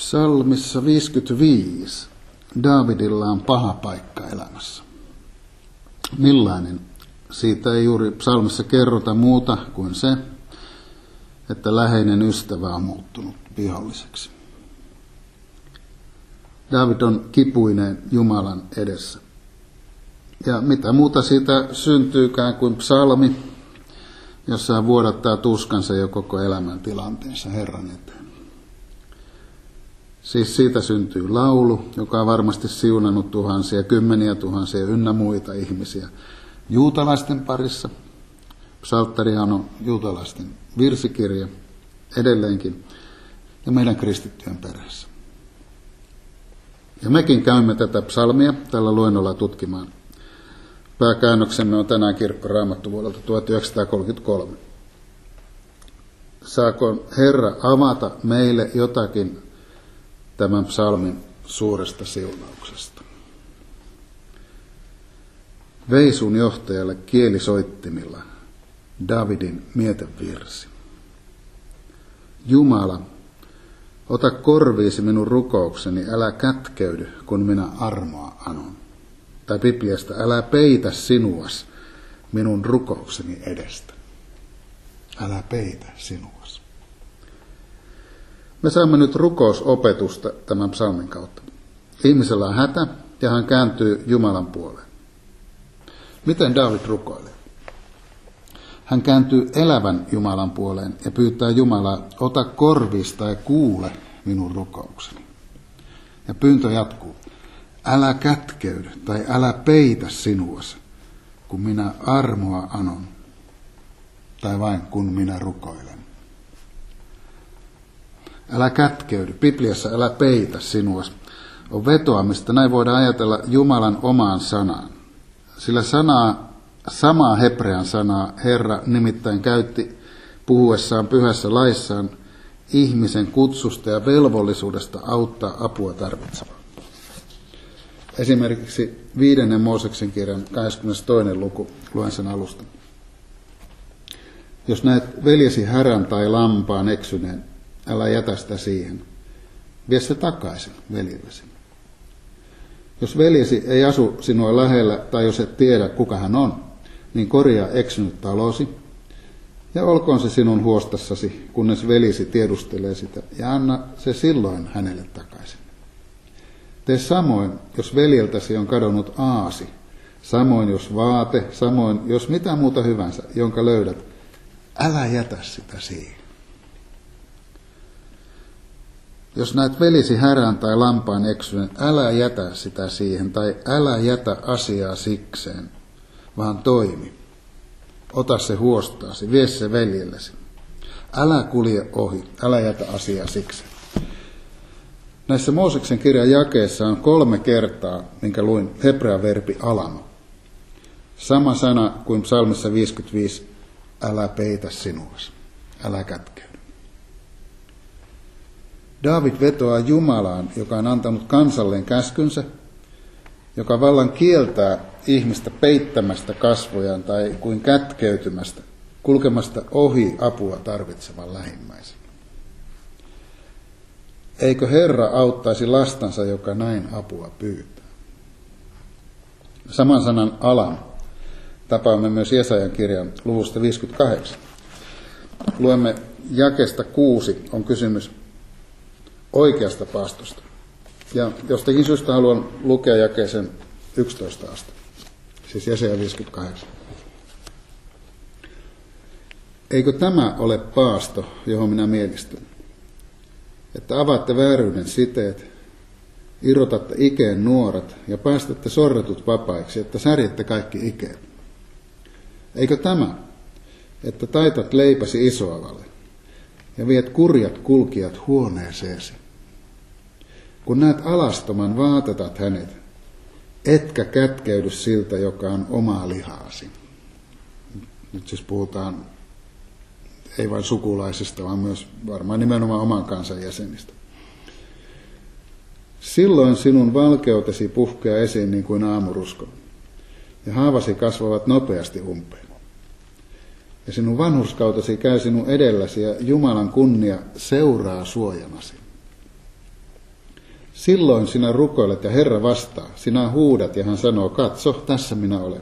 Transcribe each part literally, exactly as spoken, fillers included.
Psalmissa viisikymmentäviisi. Daavidilla on paha paikka elämässä. Millainen? Siitä ei juuri psalmissa kerrota muuta kuin se, että läheinen ystävä on muuttunut viholliseksi. Daavid on kipuinen Jumalan edessä. Ja mitä muuta siitä syntyykään kuin psalmi, jossa hän vuodattaa tuskansa jo koko elämän tilanteensa Herran eteen. Siis siitä syntyy laulu, joka on varmasti siunannut tuhansia, kymmeniä tuhansia ynnä muita ihmisiä juutalaisten parissa. Psalttarihan on juutalaisten virsikirja edelleenkin ja meidän kristittyjen perheessä. Ja mekin käymme tätä psalmia tällä luennolla tutkimaan. Pääkäännöksemme on tänään Kirkkoraamattu vuodelta tuhatyhdeksänsataakolmekymmentäkolme. Saako Herra avata meille jotakin tämän psalmin suuresta siunauksesta? Veisun johtajalle kielisoittimilla Davidin mietevirsi. Jumala, ota korviisi minun rukoukseni, älä kätkeydy, kun minä armoa anon. Tai Bibliasta, älä peitä sinuas minun rukoukseni edestä. Älä peitä sinuas. Me saamme nyt rukousopetusta tämän psalmin kautta. Ihmisellä on hätä ja hän kääntyy Jumalan puoleen. Miten Daavid rukoilee? Hän kääntyy elävän Jumalan puoleen ja pyytää Jumalaa, ota korvista ja kuule minun rukoukseni. Ja pyyntö jatkuu. Älä kätkeydy tai älä peitä sinuas, kun minä armoa anon, tai vain kun minä rukoilen. Älä kätkeydy, Bibliassa älä peitä sinuas, on vetoamista, näin voidaan ajatella Jumalan omaan sanaan. Sillä sanaa, samaa hebrean sanaa Herra nimittäin käytti puhuessaan pyhässä laissaan ihmisen kutsusta ja velvollisuudesta auttaa apua tarvitsevaa. Esimerkiksi viidennen Mooseksen kirjan kahdeskymmenestoinen luku, luen sen alusta. Jos näet veljesi härän tai lampaan eksyneen, älä jätä sitä siihen. Vie se takaisin veljellesi. Jos veljesi ei asu sinua lähellä tai jos et tiedä kuka hän on, niin korjaa eksynyt talosi ja olkoon se sinun huostassasi, kunnes veljesi tiedustelee sitä ja anna se silloin hänelle takaisin. Tee samoin, jos veljeltäsi on kadonnut aasi, samoin jos vaate, samoin jos mitä muuta hyvänsä, jonka löydät, älä jätä sitä siihen. Jos näet velisi härän tai lampaan eksyneen, älä jätä sitä siihen tai älä jätä asiaa sikseen, vaan toimi. Ota se huostaasi, vie se veljellesi. Älä kulje ohi, älä jätä asiaa sikseen. Näissä Mooseksen kirjan jakeissa on kolme kertaa, minkä luin, hebrean verbi alama. Sama sana kuin psalmissa viisikymmentäviisi, älä peitä sinuas, älä kätkeydy. Daavid vetoaa Jumalaan, joka on antanut kansalleen käskynsä, joka vallan kieltää ihmistä peittämästä kasvojaan tai kuin kätkeytymästä, kulkemasta ohi apua tarvitsevan lähimmäisen. Eikö Herra auttaisi lastansa, joka näin apua pyytää? Saman sanan alam tapaamme myös Jesajan kirjan luvusta viisikymmentäkahdeksan. Luemme jakesta kuusi, on kysymys oikeasta paastosta. Ja jostakin syystä haluan lukea jakeeseen yksitoista asti. Siis Jesaja viisikymmentäkahdeksan. Eikö tämä ole paasto, johon minä mielistyn? Että avaatte vääryyden siteet, irrotatte ikeen nuoret ja päästätte sorretut vapaiksi, että särjette kaikki ikeet. Eikö tämä, että taitat leipäsi isoavalle ja viet kurjat kulkijat huoneeseesi? Kun näet alastoman, vaatetat hänet, etkä kätkeydy siltä, joka on omaa lihaasi. Nyt siis puhutaan ei vain sukulaisista, vaan myös varmaan nimenomaan oman kansan jäsenistä. Silloin sinun valkeutesi puhkeaa esiin niin kuin aamurusko, ja haavasi kasvavat nopeasti umpeen. Ja sinun vanhurskautesi käy sinun edelläsi, ja Jumalan kunnia seuraa suojanasi. Silloin sinä rukoilet ja Herra vastaa. Sinä huudat ja hän sanoo, katso, tässä minä olen.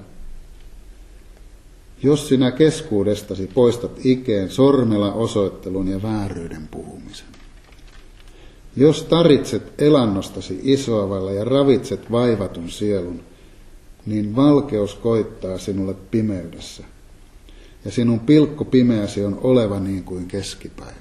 Jos sinä keskuudestasi poistat ikeen, sormella osoittelun ja vääryyden puhumisen. Jos taritset elannostasi isoavalla ja ravitset vaivatun sielun, niin valkeus koittaa sinulle pimeydessä, ja sinun pilkko pimeäsi on oleva niin kuin keskipäivä.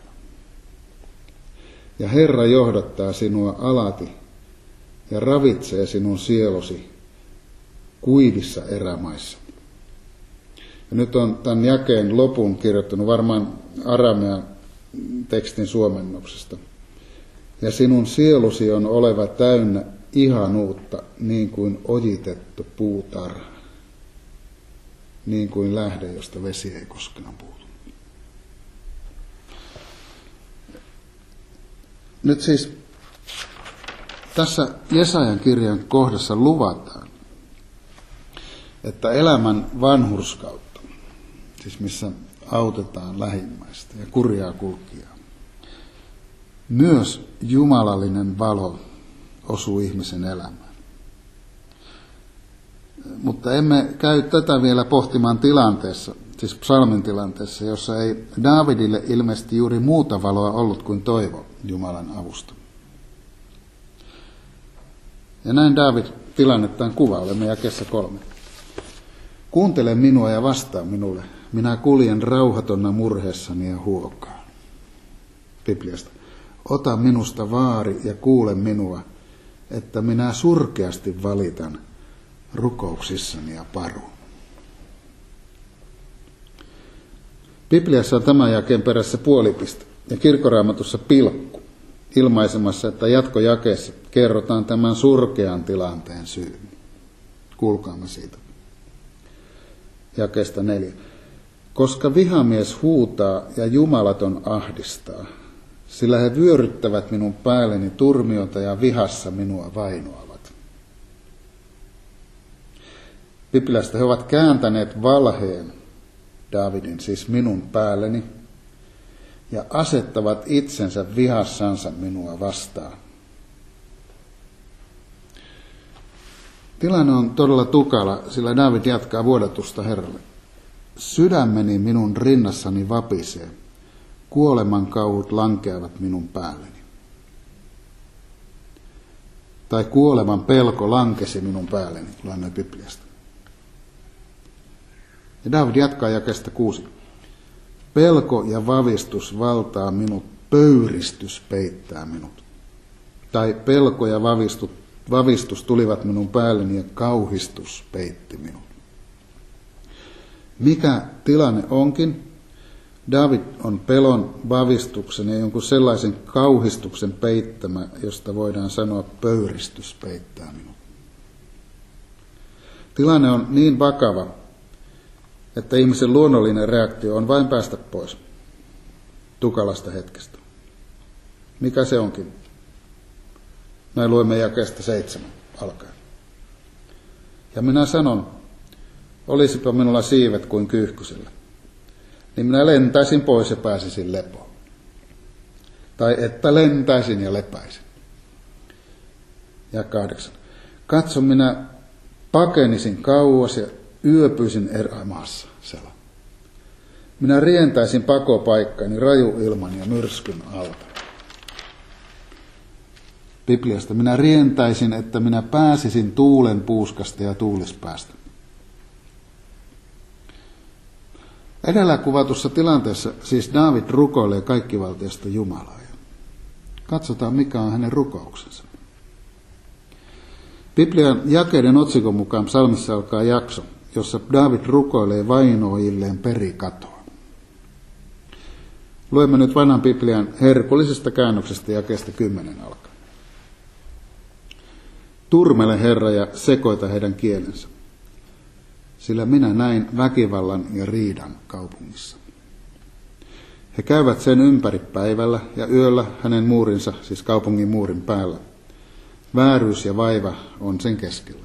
Ja Herra johdattaa sinua alati ja ravitsee sinun sielusi kuivissa erämaissa. Ja nyt on tämän jakeen lopun kirjoittanut varmaan aramean tekstin suomennoksesta. Ja sinun sielusi on oleva täynnä ihanuutta niin kuin ojitettu puutarha, niin kuin lähde, josta vesi ei koskaan puutu. Nyt siis tässä Jesajan kirjan kohdassa luvataan, että elämän vanhurskautta, siis missä autetaan lähimmäistä ja kurjaa kulkijaa, myös jumalallinen valo osuu ihmisen elämään. Mutta emme käy tätä vielä pohtimaan tilanteessa, siis psalmin tilanteessa, jossa ei Daavidille ilmeisesti juuri muuta valoa ollut kuin toivo Jumalan avusta. Ja näin Daavid tilannettaan kuvaa, olemme jakeessa kolme. Kuuntele minua ja vastaa minulle, minä kuljen rauhatonna murheessani ja huokaan. Bibliasta. Ota minusta vaari ja kuule minua, että minä surkeasti valitan rukouksissani ja paruun. Bibliassa on tämän jakeen perässä puolipiste ja Kirkkoraamatussa pilkku, ilmaisemassa, että jatkojakeessa kerrotaan tämän surkean tilanteen syyn. Kuulkaamme siitä. Jakeesta neljä. Koska vihamies huutaa ja jumalaton ahdistaa, sillä he vyöryttävät minun päälleni turmiota ja vihassa minua vainoavat. Bibliasta he ovat kääntäneet valheen, Daavidin, siis minun päälleni, ja asettavat itsensä vihassansa minua vastaan. Tilanne on todella tukala, sillä Daavid jatkaa vuodatusta Herralle. Sydämeni minun rinnassani vapisee, kuoleman kauhut lankeavat minun päälleni. Tai kuoleman pelko lankesi minun päälleni, luemme Bibliasta. Ja Daavid jatkaa jakeesta kuusi. Pelko ja vavistus valtaa minut, pöyristys peittää minut. Tai pelko ja vavistus, vavistus tulivat minun päälleni ja kauhistus peitti minut. Mikä tilanne onkin, Daavid on pelon, vavistuksen ja jonkun sellaisen kauhistuksen peittämä, josta voidaan sanoa pöyristys peittää minut. Tilanne on niin vakava, että ihmisen luonnollinen reaktio on vain päästä pois tukalasta hetkestä. Mikä se onkin? Näin luemme jakeesta seitsemän alkaen. Ja minä sanon, olisipa minulla siivet kuin kyyhkysillä, niin minä lentäisin pois ja pääsisin lepoon. Tai että lentäisin ja lepäisin. Ja kahdeksan. Katso, minä pakenisin kauas ja yöpyisin erämaassa sela. Minä rientäisin pakopaikkaani raju ilman ja myrskyn alta. Bibliasta. Minä rientäisin, että minä pääsisin tuulen puuskasta ja tuulispäästä. Edellä kuvatussa tilanteessa siis Daavid rukoilee kaikkivaltiasta Jumalaa. Katsotaan, mikä on hänen rukouksensa. Biblian jakeiden otsikon mukaan psalmissa alkaa jakso, jossa Daavid rukoilee vainoajilleen perikatoa. Luemme nyt vanhan Biblian herkullisesta käännöksestä jakeesta kymmenen alkaen. Turmele Herra ja sekoita heidän kielensä, sillä minä näin väkivallan ja riidan kaupungissa. He käyvät sen ympäri päivällä ja yöllä hänen muurinsa, siis kaupungin muurin päällä. Vääryys ja vaiva on sen keskellä.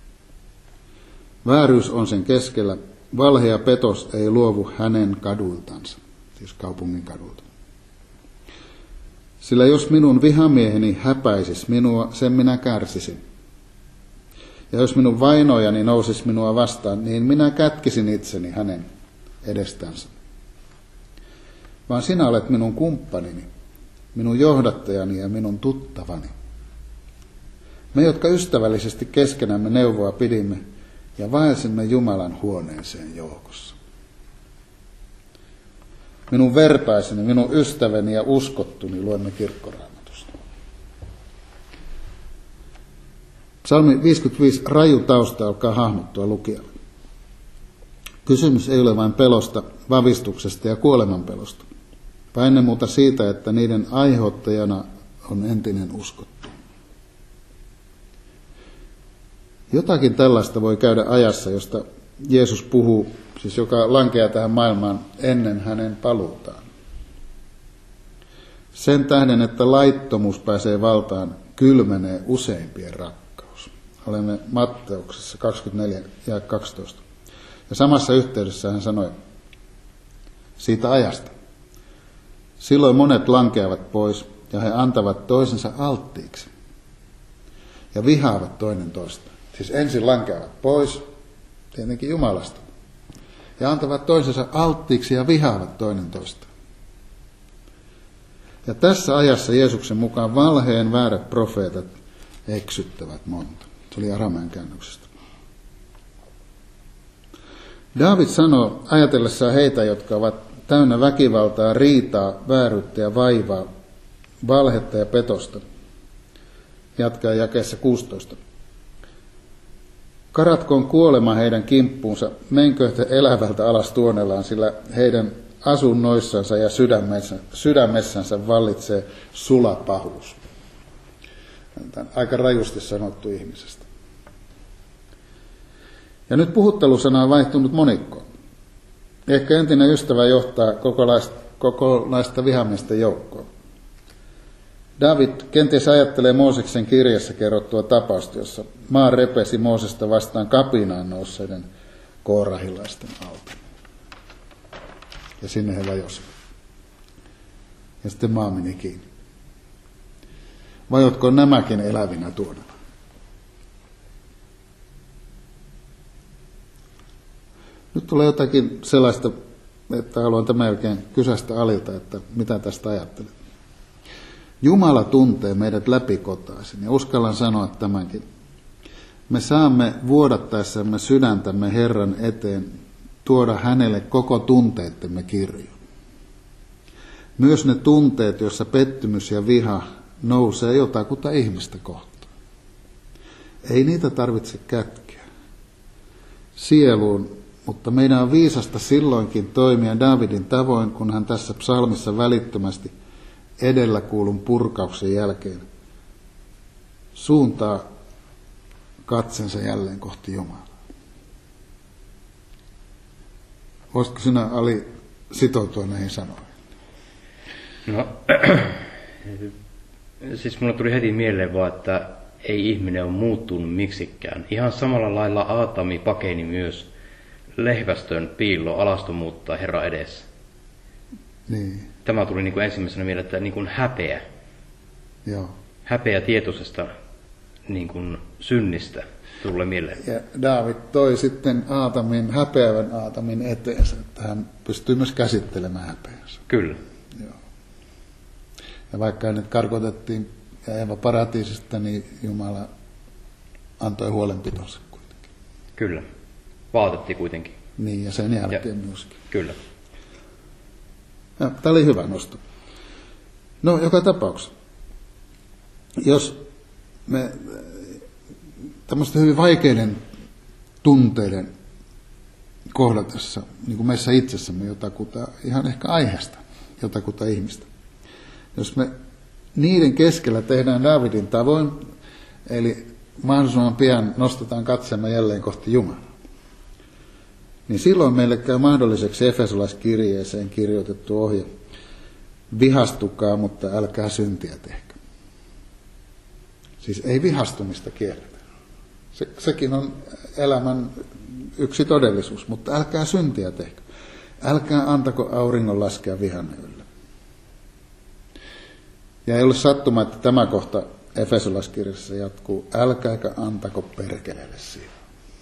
Vääryys on sen keskellä, valhe ja petos ei luovu hänen kaduiltansa, siis kaupungin kadulta. Sillä jos minun vihamieheni häpäisis minua, sen minä kärsisin. Ja jos minun vainojani nousis minua vastaan, niin minä kätkisin itseni hänen edestänsä. Vaan sinä olet minun kumppanini, minun johdattajani ja minun tuttavani. Me, jotka ystävällisesti keskenämme neuvoa pidimme ja vaelsimme Jumalan huoneeseen joukossa. Minun vertaiseni, minun ystäväni ja uskottuni, luemme kirkkoraamatusta. Psalmi viisikymmentäviisi, raju tausta alkaa hahmottua lukijalle. Kysymys ei ole vain pelosta, vavistuksesta ja kuolemanpelosta, vaan ennen muuta siitä, että niiden aiheuttajana on entinen uskottu. Jotakin tällaista voi käydä ajassa, josta Jeesus puhuu, siis joka lankeaa tähän maailmaan ennen hänen paluutaan. Sen tähden, että laittomuus pääsee valtaan, kylmenee useimpien rakkaus. Olemme Matteuksessa kaksikymmentäneljä ja kaksitoista. Ja samassa yhteydessä hän sanoi siitä ajasta. Silloin monet lankeavat pois ja he antavat toisensa alttiiksi ja vihaavat toinen toista. Siis ensin lankeavat pois, tietenkin Jumalasta, ja antavat toisensa alttiiksi ja vihaavat toinen toista. Ja tässä ajassa Jeesuksen mukaan valheen väärät profeetat eksyttävät monta. Se oli aramean käännöksestä. Daavid sanoo ajatellessaan heitä, jotka ovat täynnä väkivaltaa, riitaa, vääryyttä ja vaivaa, valhetta ja petosta. Jatkaa jakeessa kuusitoista. Karatkoon kuolema heidän kimppuunsa, menkö he elävältä alas tuonellaan, sillä heidän asunnoissansa ja sydämessä, sydämessänsä vallitsee sulapahuus. Tämä on aika rajusti sanottu ihmisestä. Ja nyt puhuttelusana on vaihtunut monikkoon. Ehkä entinen ystävä johtaa kokonaista vihamiesten joukkoa. David kenties ajattelee Mooseksen kirjassa kerrottua tapausta, jossa maa repesi Moosesta vastaan kapinaan nousseiden koorahilaisten alta. Ja sinne he vajosivat. Ja sitten maa meni kiinni. Vajotko nämäkin elävinä tuonella? Nyt tulee jotakin sellaista, että haluan tämän jälkeen kysästä Alilta, että mitä tästä ajattelet. Jumala tuntee meidät läpikotaisin, ja uskallan sanoa tämänkin. Me saamme vuodattaessamme sydäntämme Herran eteen tuoda hänelle koko tunteittemme kirjon. Myös ne tunteet, joissa pettymys ja viha nousee jotakuta ihmistä kohtaan. Ei niitä tarvitse kätkeä sieluun, mutta meidän on viisasta silloinkin toimia Davidin tavoin, kun hän tässä psalmissa välittömästi edellä kuulun purkauksen jälkeen suuntaa katsensa jälleen kohti Jumalaa. Voisitko sinä, Ali, sitoutua näihin sanoihin? No, siis mulle tuli heti mieleen vaan, että ei ihminen ole muuttunut miksikään. Ihan samalla lailla Aatami pakeni myös lehvästön piilo alastomuutta Herran edessä. Niin. Tämä tuli niin kuin ensimmäisenä mieleen, että niin kuin häpeä. Joo. Häpeä tietoisesta niin kuin synnistä tulee mieleen. Ja Daavid toi sitten Aatamin, häpeävän Aatamin eteensä, että hän pystyy myös käsittelemään häpeänsä. Kyllä. Joo. Ja vaikka hänet karkotettiin ja Eeva paratiisista, niin Jumala antoi huolenpitonsa kuitenkin. Kyllä. Vaatettiin kuitenkin. Niin, ja sen jälkeen ja, myöskin. Kyllä. Ja, tämä oli hyvä nosto. No, joka tapauksessa. Jos me tämmöisten hyvin vaikeiden tunteiden kohdatessa, niin kuin meissä itsessämme jotakuta, ihan ehkä aiheesta, jotakuta ihmistä. Jos me niiden keskellä tehdään Daavidin tavoin, eli mahdollisimman pian nostetaan katseemme jälleen kohti Jumalaa, niin silloin meille käy mahdolliseksi Efesolaiskirjeeseen kirjoitettu ohje. Vihastukaa, mutta älkää syntiä tehkö. Siis ei vihastumista kielletä. Se, sekin on elämän yksi todellisuus, mutta älkää syntiä tehkö. Älkää antako auringon laskea vihanne yllä. Ja ei ole sattuma, että tämä kohta Efesolaiskirjassa jatkuu, älkääkä antako perkeleelle siihen.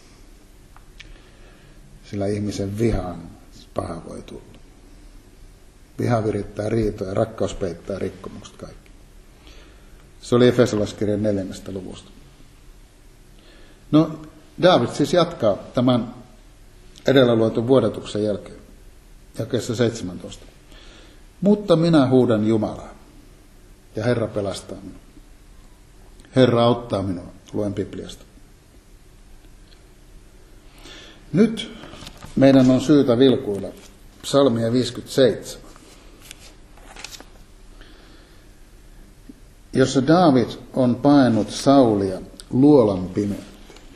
Sillä ihmisen vihaan paha voi tulla. Viha virittää riitoja, rakkaus peittää rikkomukset kaikki. Se oli Efesolaiskirjan neljännestä luvusta. No, Daavid siis jatkaa tämän edellä luetun vuodatuksen jälkeen, jakeessa seitsemäntoista. Mutta minä huudan Jumalaa, ja Herra pelastaa minua. Herra auttaa minua, luen Bibliasta. Nyt meidän on syytä vilkuilla psalmia viisikymmentäseitsemän, jossa Daavid on paennut Saulia luolan pimeyteen.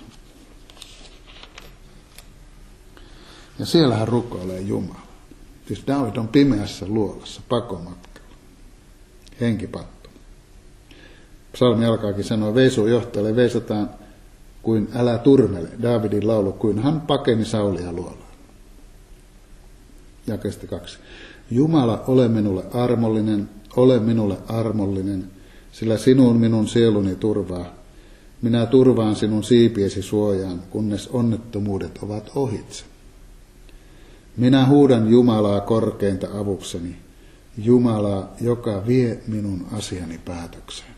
Ja siellä hän rukoilee Jumalaa. Siis Daavid on pimeässä luolassa, pakomatkalla, henkipatto. Psalmi alkaakin sanoa, veisun johtajalle veisataan kuin älä turmele, Daavidin laulu, kuin hän pakeni Saulia luolaan. Jakeesta kaksi. Jumala, ole minulle armollinen, ole minulle armollinen, sillä sinun minun sieluni turvaa. Minä turvaan sinun siipiesi suojaan, kunnes onnettomuudet ovat ohitse. Minä huudan Jumalaa korkeinta avukseni, Jumalaa, joka vie minun asiani päätökseen.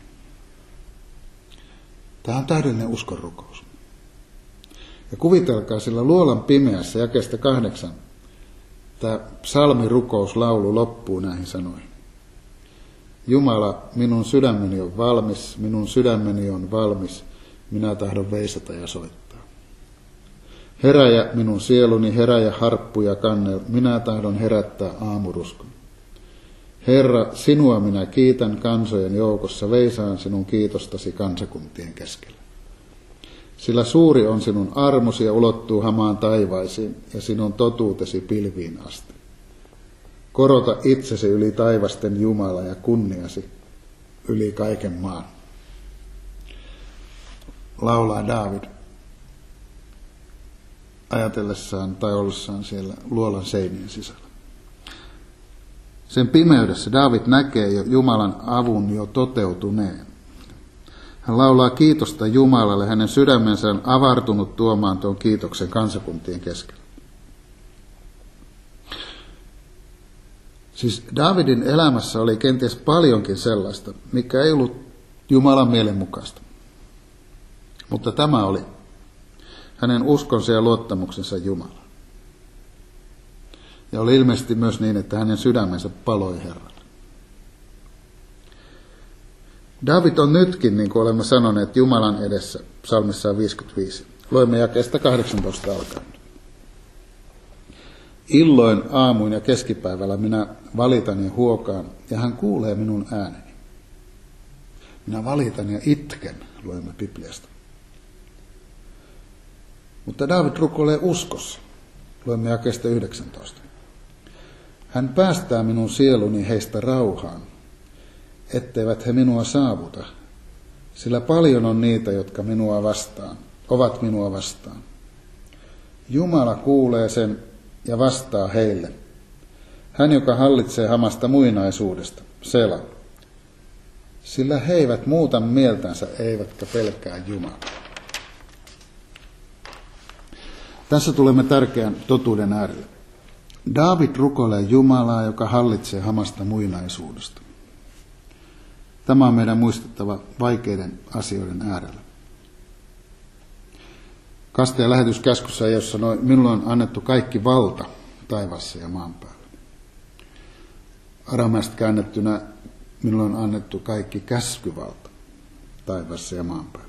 Tämä on täydellinen uskonrukous. Ja kuvitelkaa sillä luolan pimeässä, jakeesta kahdeksan, tämä psalmirukouslaulu loppuu näihin sanoihin. Jumala, minun sydämeni on valmis, minun sydämeni on valmis, minä tahdon veisata ja soittaa. Heräjä minun sieluni, heräjä harppu ja kannel, minä tahdon herättää aamuruskon. Herra, sinua minä kiitän kansojen joukossa, veisaan sinun kiitostasi kansakuntien keskellä. Sillä suuri on sinun armosi ja ulottuu hamaan taivaisiin ja sinun totuutesi pilviin asti. Korota itsesi yli taivasten Jumala ja kunniasi yli kaiken maan. Laulaa Daavid ajatellessaan tai ollessaan siellä luolan seinien sisällä. Sen pimeydessä Daavid näkee jo Jumalan avun jo toteutuneen. Hän laulaa kiitosta Jumalalle, hänen sydämensä on avartunut tuomaan tuon kiitoksen kansakuntien keskellä. Siis Daavidin elämässä oli kenties paljonkin sellaista, mikä ei ollut Jumalan mielen mukaista. Mutta tämä oli hänen uskonsa ja luottamuksensa Jumalaan. Ja oli ilmeisesti myös niin, että hänen sydämensä paloi Herralle. Daavid on nytkin, niin kuin olemme sanoneet, Jumalan edessä, psalmissaan viisikymmentäviisi. Luemme jakeesta kahdeksantoista alkaen. Illoin, aamuin ja keskipäivällä minä valitan ja huokaan, ja hän kuulee minun ääneni. Minä valitan ja itken, luemme Bibliasta. Mutta Daavid rukoilee uskossa, luemme jakeesta yhdeksäntoista. Hän päästää minun sieluni heistä rauhaan, etteivät he minua saavuta, sillä paljon on niitä, jotka minua vastaan, ovat minua vastaan. Jumala kuulee sen ja vastaa heille. Hän, joka hallitsee hamasta muinaisuudesta, Sela. Sillä he eivät muuta mieltänsä, eivätkä pelkää Jumalaa. Tässä tulemme tärkeän totuuden äärelle. Daavid rukoilee Jumalaa, joka hallitsee hamasta muinaisuudesta. Tämä on meidän muistettava vaikeiden asioiden äärellä. Kaste- ja lähetyskäskyssä, jossa sanoi, minulla on annettu kaikki valta taivaassa ja maan päällä. Aramaista käännettynä, minulla on annettu kaikki käskyvalta taivaassa ja maan päällä.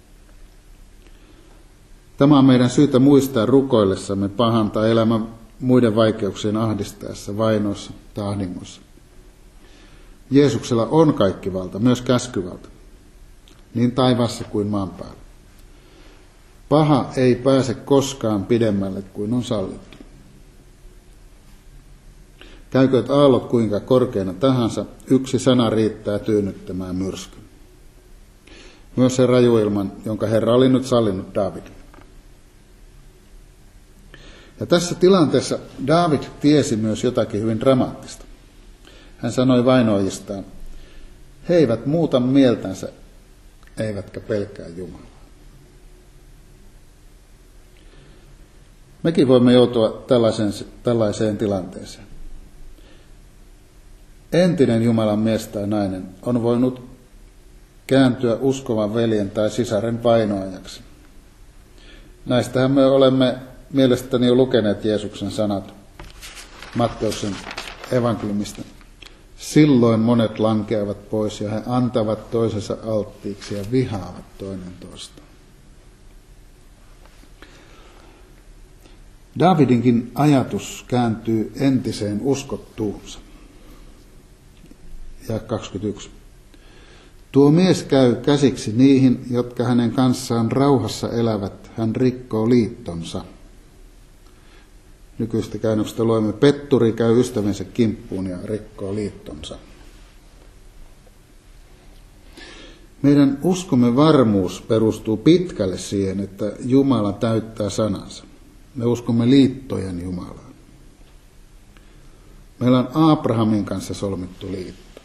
Tämä on meidän syytä muistaa rukoillessamme pahan tai elämän muiden vaikeuksien ahdistaessa, vainoissa tai ahdingossa. Jeesuksella on kaikki valta, myös käskyvalta, niin taivaassa kuin maan päällä. Paha ei pääse koskaan pidemmälle kuin on sallittu. Käykööt aallot kuinka korkeana tahansa, yksi sana riittää tyynnyttämään myrskyn. Myös se rajuilman, jonka Herra oli nyt sallinut Daavidille. Ja tässä tilanteessa Daavid tiesi myös jotakin hyvin dramaattista. Hän sanoi vainoajistaan, He eivät muuta mieltänsä, eivätkä pelkää Jumalaa. Mekin voimme joutua tällaiseen, tällaiseen tilanteeseen. Entinen Jumalan mies tai nainen on voinut kääntyä uskovan veljen tai sisaren vainoajaksi. Näistähän me olemme mielestäni jo lukeneet Jeesuksen sanat Matteuksen evankeliumista. Silloin monet lankeavat pois ja he antavat toisensa alttiiksi ja vihaavat toinen toista. Davidinkin ajatus kääntyy entiseen uskottuunsa. Ja kaksikymmentäyksi. Tuo mies käy käsiksi niihin, jotka hänen kanssaan rauhassa elävät. Hän rikkoo liittonsa. Nykyistä käännöksestä luemme, petturi käy ystävänsä kimppuun ja rikkoo liittonsa. Meidän uskomme varmuus perustuu pitkälle siihen, että Jumala täyttää sanansa. Me uskomme liittojen Jumalaan. Meillä on Abrahamin kanssa solmittu liitto,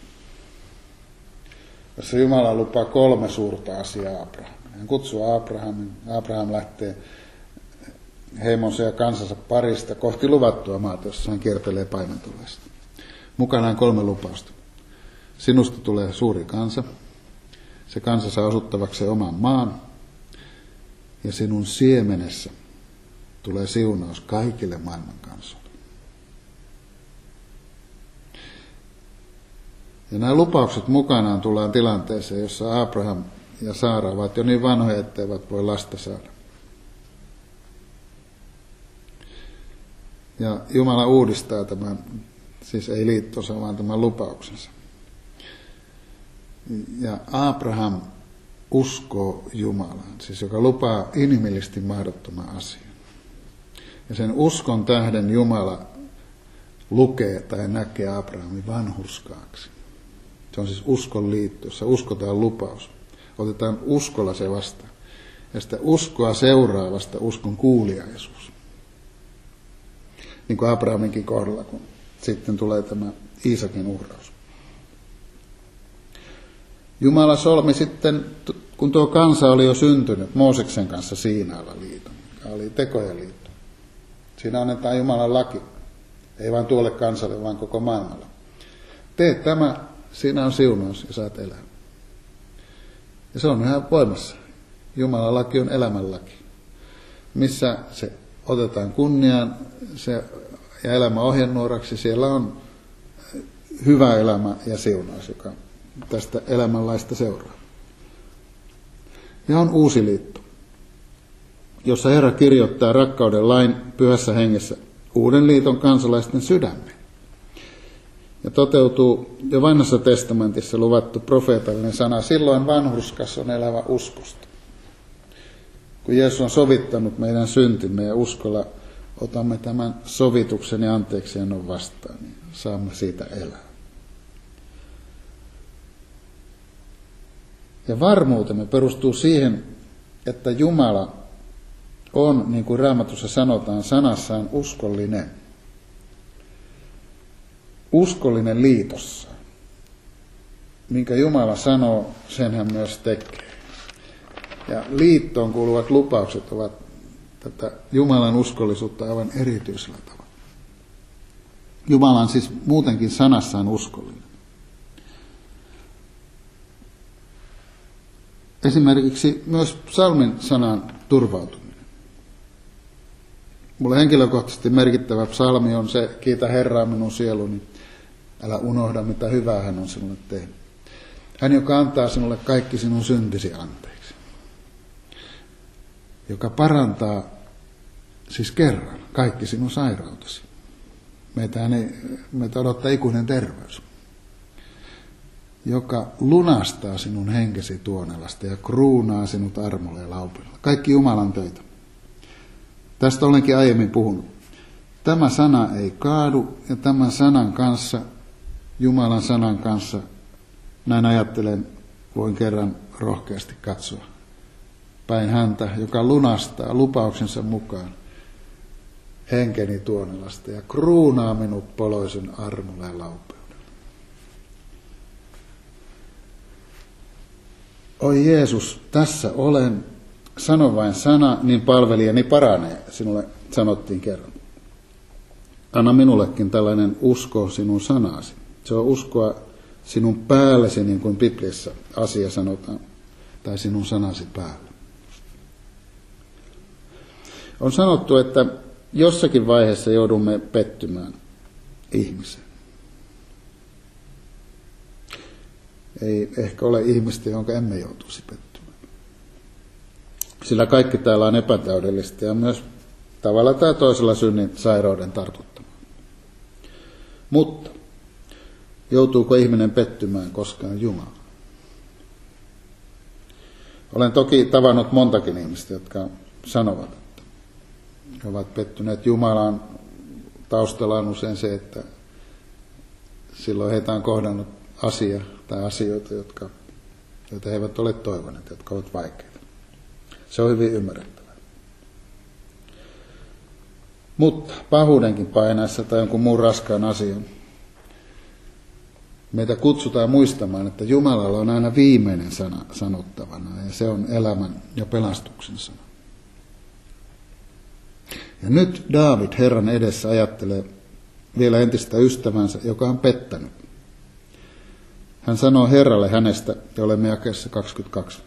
jossa Jumala lupaa kolme suurta asiaa Abrahamille. Hän kutsuu Abrahamin. Abraham lähtee heimonsa ja kansansa parista kohti luvattua maata, jossa hän kiertelee paimentulaista. Mukanaan kolme lupausta. Sinusta tulee suuri kansa. Se kansa saa asuttavakseen oman maan. Ja sinun siemenessä tulee siunaus kaikille maailman kansoille. Ja nämä lupaukset mukanaan tullaan tilanteeseen, jossa Abraham ja Saara ovat jo niin vanhoja, etteivät voi lasta saada. Ja Jumala uudistaa tämän, siis ei liittonsa, vaan tämän lupauksensa. Ja Abraham uskoo Jumalaan, siis joka lupaa inhimillisesti mahdottoman asian. Ja sen uskon tähden Jumala lukee tai näkee Abrahamin vanhurskaaksi. Se on siis uskon liitto, jossa uskotaan lupaus. Otetaan uskolla se vastaan. Ja sitä uskoa seuraa vasta uskon kuuliaisuus. Niin kuin Abrahaminkin kohdalla, kun sitten tulee tämä Iisakin uhraus. Jumala solmi sitten, kun tuo kansa oli jo syntynyt Mooseksen kanssa Siinailla liiton, joka oli tekojen liitto. Siinä annetaan Jumalan laki, ei vain tuolle kansalle, vaan koko maailmalle. Tee tämä, siinä on siunaus ja saat elää. Ja se on ihan voimassa. Jumalan laki on elämänlaki, missä se otetaan kunniaan se, ja elämä ohjenuoraksi. Siellä on hyvä elämä ja siunaus, joka tästä elämänlaista seuraa. Ja on uusi liitto, jossa Herra kirjoittaa rakkauden lain pyhässä hengessä uuden liiton kansalaisten sydämeen. Ja toteutuu jo vanhassa testamentissa luvattu profeetallinen sana, silloin vanhurskas on elävä uskosta. Kun Jeesus on sovittanut meidän syntimme ja uskolla otamme tämän sovituksen ja anteeksiannon vastaan, niin saamme siitä elää. Ja varmuutemme perustuu siihen, että Jumala on, niin kuin Raamatussa sanotaan, sanassaan uskollinen. Uskollinen liitossa. Minkä Jumala sanoo, sen hän myös tekee. Ja liittoon kuuluvat lupaukset ovat tätä Jumalan uskollisuutta aivan erityisellä tavalla. Jumala on siis muutenkin sanassaan uskollinen. Esimerkiksi myös psalmin sanan turvautuminen. Mulle henkilökohtaisesti merkittävä psalmi on se, kiitä Herraa minun sieluni, älä unohda mitä hyvää hän on sinulle tehnyt. Hän, joka antaa sinulle kaikki sinun syntisi anteeksi. Joka parantaa siis kerran kaikki sinun sairautesi. Meitä, ei, meitä odottaa ikuinen terveys. Joka lunastaa sinun henkesi tuonelasta ja kruunaa sinut armolla ja laupeudella. Kaikki Jumalan töitä. Tästä olenkin aiemmin puhunut. Tämä sana ei kaadu ja tämän sanan kanssa, Jumalan sanan kanssa, näin ajattelen, voin kerran rohkeasti katsoa päin häntä, joka lunastaa lupauksensa mukaan henkeni tuonelasta ja kruunaa minut poloisen armolla ja laupeudella. oi Jeesus, tässä olen, sano vain sana, niin palvelijani paranee, sinulle sanottiin kerran. Anna minullekin tällainen usko sinun sanasi. Se on uskoa sinun päällesi, niin kuin Bibliassa asia sanotaan, tai sinun sanasi päälle. On sanottu, että jossakin vaiheessa joudumme pettymään ihmiseen. Ei ehkä ole ihmistä, jonka emme joutuisi pettymään. Sillä kaikki täällä on epätäydellistä ja myös tavalla tai toisella synnin sairauden tartuttama. Mutta joutuuko ihminen pettymään koskaan Jumalaa? Olen toki tavannut montakin ihmistä, jotka sanovat, että he ovat pettyneet Jumalaan. Taustalla on usein se, että silloin heitä on kohdannut asia tai asioita, jotka, joita he eivät ole toivoneet, jotka ovat vaikeita. Se on hyvin ymmärrettävää. Mutta pahuudenkin painaessa tai jonkun muun raskaan asian, meitä kutsutaan muistamaan, että Jumalalla on aina viimeinen sana sanottavana, ja se on elämän ja pelastuksen sana. Ja nyt Daavid Herran edessä ajattelee vielä entistä ystävänsä, joka on pettänyt. Hän sanoo Herralle hänestä, ja olemme jakeessa kaksikymmentäkaksi.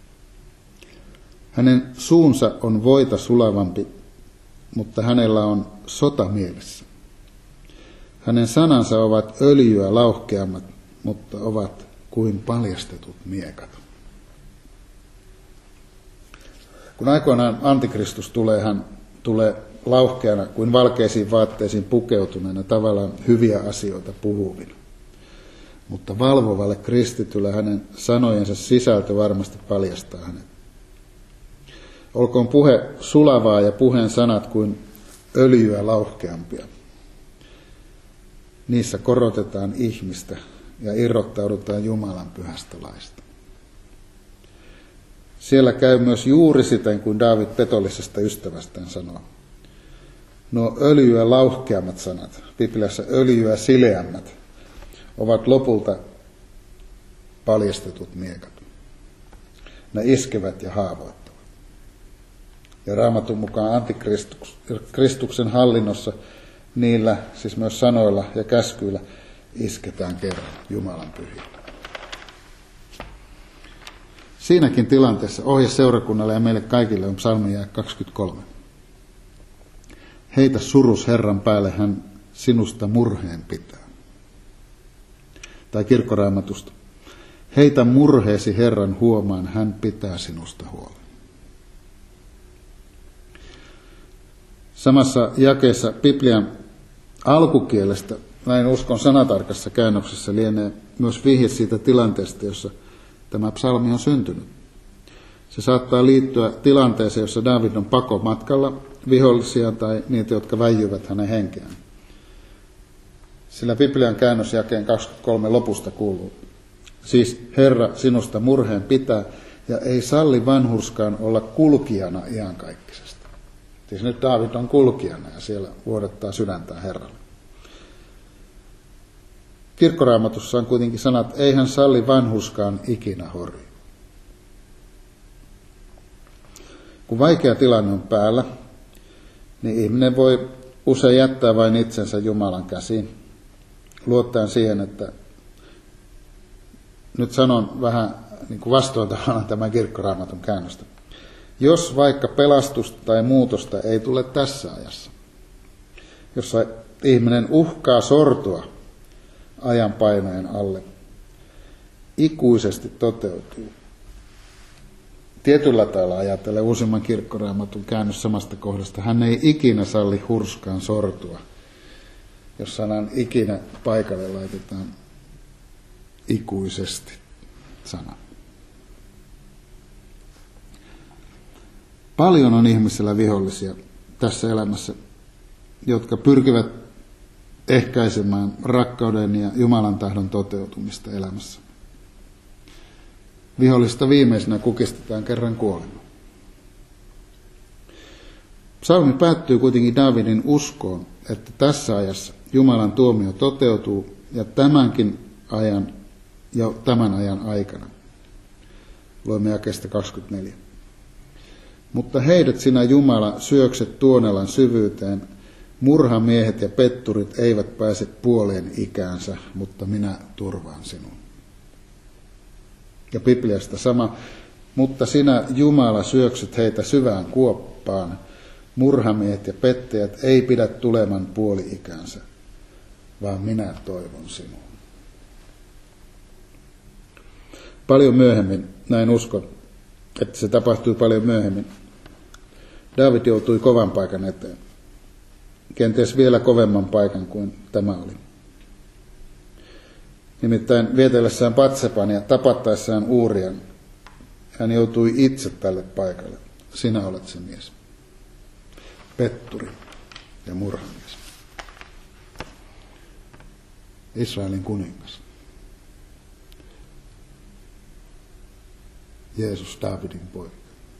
Hänen suunsa on voita sulavampi, mutta hänellä on sota mielessä. Hänen sanansa ovat öljyä lauhkeammat, mutta ovat kuin paljastetut miekat. Kun aikoinaan antikristus tulee, hän tulee lauhkeana kuin valkeisiin vaatteisiin pukeutuneena, tavallaan hyviä asioita puhuvina. Mutta valvovalle kristitylle hänen sanojensa sisältö varmasti paljastaa hänet. Olkoon puhe sulavaa ja puheen sanat kuin öljyä lauhkeampia. Niissä korotetaan ihmistä ja irrottaudutaan Jumalan pyhästä laista. Siellä käy myös juuri siten, kuin Daavid petollisesta ystävästään sanoo. Nuo öljyä lauhkeammat sanat, Bibliassa öljyä sileämmät, ovat lopulta paljastetut miekat. Ne iskevät ja haavoittavat. Ja Raamatun mukaan antikristuksen hallinnossa niillä, siis myös sanoilla ja käskyillä, isketään kerran Jumalan pyhiin. Siinäkin tilanteessa ohje seurakunnalle ja meille kaikille on psalmi kaksikymmentäkolme. Heitä surus Herran päälle, hän sinusta murheen pitää. Tai Kirkkoraamatusta. Heitä murheesi Herran huomaan, hän pitää sinusta huolen. Samassa jakeessa Biblian alkukielestä, näin uskon sanatarkassa käännöksessä, lienee myös vihje siitä tilanteesta, jossa tämä psalmi on syntynyt. Se saattaa liittyä tilanteeseen, jossa Daavid on pakomatkalla vihollisia tai niitä, jotka väijyvät hänen henkeään. Sillä Biblian käännös jakeen kaksikymmentäkolme lopusta kuuluu. Siis Herra sinusta murheen pitää ja ei salli vanhurskaan olla kulkijana iankaikkisesti. Siis nyt Daavid on kulkijana ja siellä vuodattaa sydäntään Herralle. Kirkkoraamatussa on kuitenkin sanat, ei hän salli vanhurskaan ikinä horjua. Kun vaikea tilanne on päällä, niin ihminen voi usein jättää vain itsensä Jumalan käsiin, luottaen siihen, että nyt sanon vähän niin kuin vastoin tavallaan tämän Kirkkoraamatun käännöstä. Jos vaikka pelastusta tai muutosta ei tule tässä ajassa, jossa ihminen uhkaa sortua ajan painojen alle, ikuisesti toteutuu. Tietyllä tavalla ajatellen uusimman Kirkkoraamatun käännös samasta kohdasta, hän ei ikinä salli hurskaan sortua, jos sanan ikinä paikalle laitetaan ikuisesti sana. Paljon on ihmisillä vihollisia tässä elämässä, jotka pyrkivät ehkäisemään rakkauden ja Jumalan tahdon toteutumista elämässä. Vihollista viimeisenä kukistetaan kerran kuolema. Psalmi päättyy kuitenkin Daavidin uskoon, että tässä ajassa Jumalan tuomio toteutuu ja tämänkin ajan ja tämän ajan aikana. Luemme jakeesta kaksikymmentäneljä. Mutta heidät sinä Jumala syökset tuonelan syvyyteen. Murhamiehet ja petturit eivät pääse puoleen ikäänsä, mutta minä turvaan sinun. Ja Bibliasta sama. Mutta sinä Jumala syökset heitä syvään kuoppaan. Murhamiehet ja pettäjät ei pidä tuleman puoli ikäänsä, vaan minä toivon sinuun. Paljon myöhemmin, näin uskon, että se tapahtui paljon myöhemmin. Daavid joutui kovan paikan eteen. Kenties vielä kovemman paikan kuin tämä oli. Nimittäin vietellessään Batseban ja tapattaessaan Uurian, hän joutui itse tälle paikalle. Sinä olet se mies. Petturi ja murhamies. Israelin kuningas. Jeesus, Daavidin poika.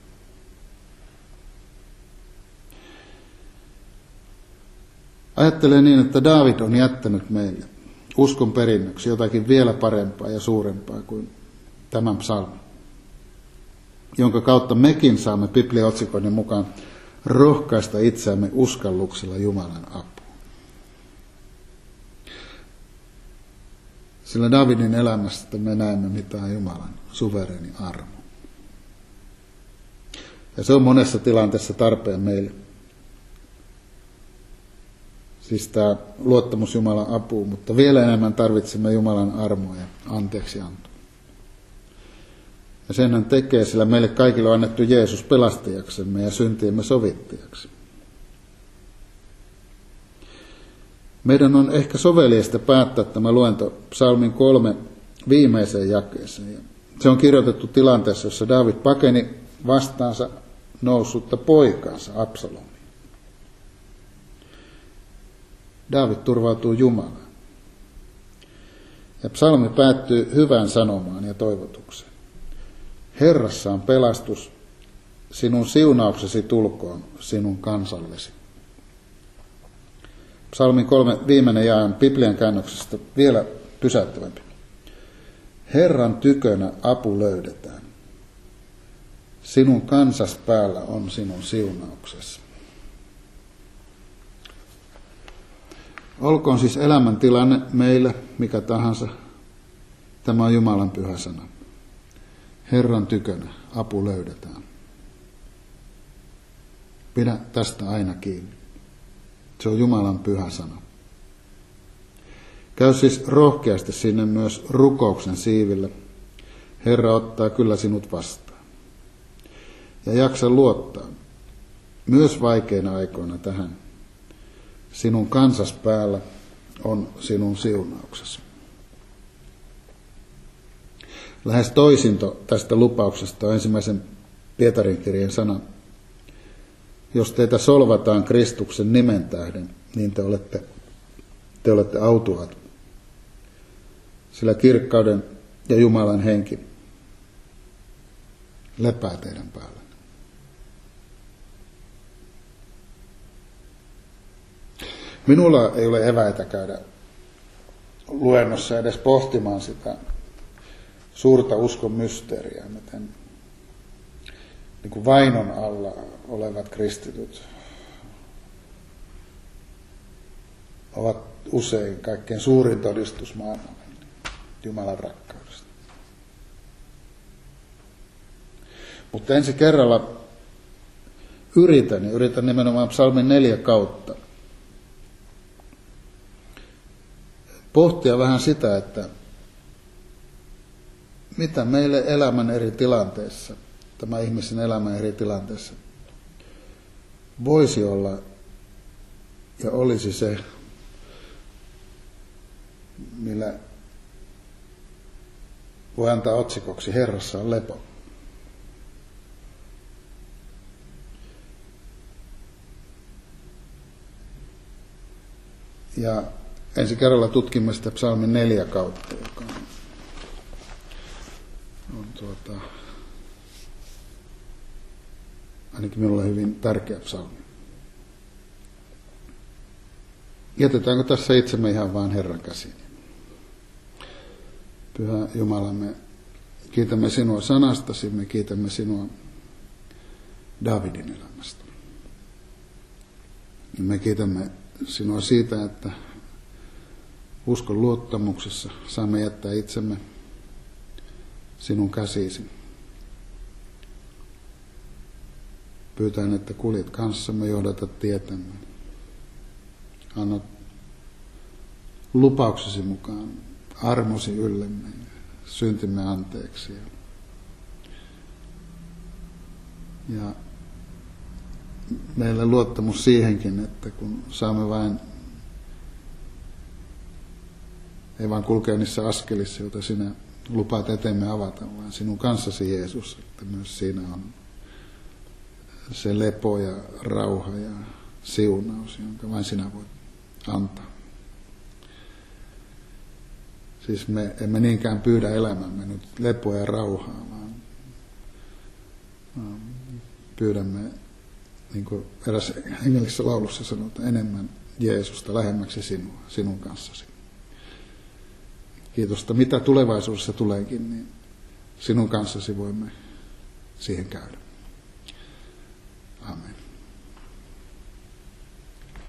Ajattelen niin, että Daavid on jättänyt meille uskon perinnöksi jotakin vielä parempaa ja suurempaa kuin tämän psalmin, jonka kautta mekin saamme Biblian otsikoiden mukaan rohkaista itseämme uskalluksella Jumalan apuun. Sillä Daavidin elämästä me näemme, mitä on Jumalan suvereeni armo. Ja se on monessa tilanteessa tarpeen meille. Siis tämä luottamus Jumalan apuun, mutta vielä enemmän tarvitsemme Jumalan armoa ja anteeksiantoa. Ja sen hän tekee, sillä meille kaikille on annettu Jeesus pelastajaksemme ja syntiemme sovittajaksi. Meidän on ehkä soveliasta päättää tämä luento psalmin kolme viimeiseen jakeeseen. Se on kirjoitettu tilanteessa, jossa Daavid pakeni vastaansa noussutta poikaansa Absalomia. Daavid turvautuu Jumalaan. Ja psalmi päättyy hyvään sanomaan ja toivotukseen. Herrassa on pelastus, sinun siunauksesi tulkoon sinun kansallesi. Psalmin kolme viimeinen jae on Biblian käännöksestä vielä pysäyttävämpi. Herran tykönä apu löydetään. Sinun kansas päällä on sinun siunauksesi. Olkoon siis elämäntilanne meille mikä tahansa. Tämä on Jumalan pyhä sana. Herran tykönä apu löydetään. Pidä tästä aina kiinni. Se on Jumalan pyhä sana. Käy siis rohkeasti sinne myös rukouksen siiville. Herra ottaa kyllä sinut vastaan. Ja jaksa luottaa myös vaikeina aikoina tähän. Sinun kansas päällä on sinun siunauksesi. Lähes toisinto tästä lupauksesta on ensimmäisen Pietarin kirjeen sana. Jos teitä solvataan Kristuksen nimen tähden, niin te olette, te olette autuaat. Sillä kirkkauden ja Jumalan henki lepää teidän päällä. Minulla ei ole eväitä käydä luennossa edes pohtimaan sitä suurta uskon mysteeriä, miten niin kuin vainon alla olevat kristityt ovat usein kaikkein suurin todistus maailman Jumalan rakkaudesta. Mutta ensi kerralla yritän, ja yritän nimenomaan psalmin neljä kautta pohtia vähän sitä, että mitä meille elämän eri tilanteissa, tämä ihmisen elämän eri tilanteissa, voisi olla ja olisi se, millä voi antaa otsikoksi Herrassa on lepo. Ja ensi kerralla tutkimme sitä psalmin neljä kautta, joka on, on tuota, ainakin minulle hyvin tärkeä psalmi. Jätetäänkö tässä itsemme ihan vaan Herran käsiin? Pyhä Jumalamme, kiitämme sinua sanastasi, me kiitämme sinua Daavidin elämästä. Me kiitämme sinua siitä, että uskon luottamuksessa saamme jättää itsemme sinun käsisi. Pyytään, että kuljet kanssamme, johdata tietämme. Anna lupauksesi mukaan armosi yllemme, syntimme anteeksi. Ja meillä luottamus siihenkin, että kun saamme vain, ei vain kulkea niissä askelissa, joita sinä lupaat eteemme avata, vaan sinun kanssasi Jeesus, että myös siinä on se lepo ja rauha ja siunaus, jonka vain sinä voit antaa. Siis me emme niinkään pyydä elämämme nyt lepoa ja rauhaa, vaan pyydämme, niin kuin eräs hengellisessä laulussa sanotaan, enemmän Jeesusta lähemmäksi sinua, sinun kanssasi. Kiitosta, mitä tulevaisuudessa tuleekin, niin sinun kanssasi voimme siihen käydä. Amen.